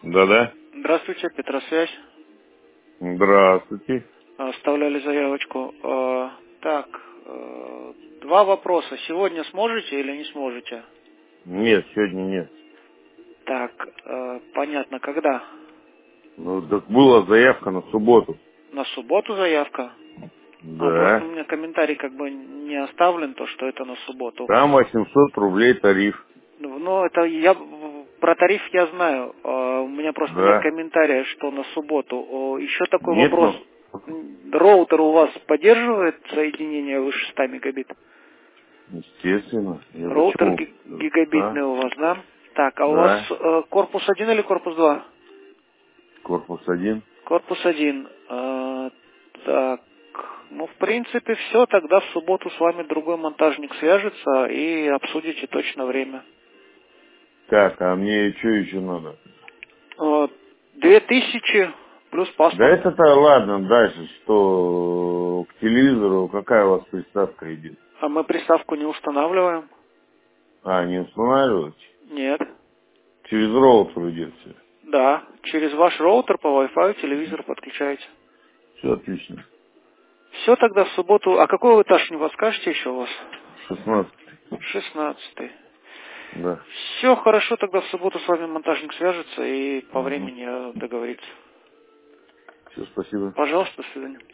Да-да. Здравствуйте, Петросвязь. Здравствуйте. Оставляли заявочку. Так, два вопроса. Сегодня сможете или не сможете? Нет, сегодня нет. Так, понятно, когда? Ну, так была заявка на субботу. На субботу заявка? Просто у Да. меня комментарий как бы не оставлен, то, что это на субботу. Там 800 рублей тариф. Ну, это я про тариф я знаю. У меня просто нет Да. комментария, что на субботу. Еще такой Нет, вопрос. ну, Роутер у вас поддерживает соединение выше 100 мегабит? естественно. Я Роутер почему? гигабитный Да. у вас, да? Так, а у вас Да. корпус 1 или корпус 2? Корпус 1. Корпус 1. Так, ну, в принципе, все. Тогда в субботу с вами другой монтажник свяжется и обсудите точно время. Так, а мне что еще надо? 2000 плюс Да паспорт. это-то ладно, дальше, что к телевизору, какая у вас приставка идет? А мы приставку не устанавливаем? А, не устанавливать? Нет. Через роутер идет все. Да. Через ваш роутер по Wi-Fi телевизор подключаете. Все отлично. Все тогда в субботу. А какой этаж не подскажете еще у вас? 16. 16. Да. Все хорошо, тогда в субботу с вами монтажник свяжется и по Угу. времени договорится. Все, спасибо. Пожалуйста, до свидания.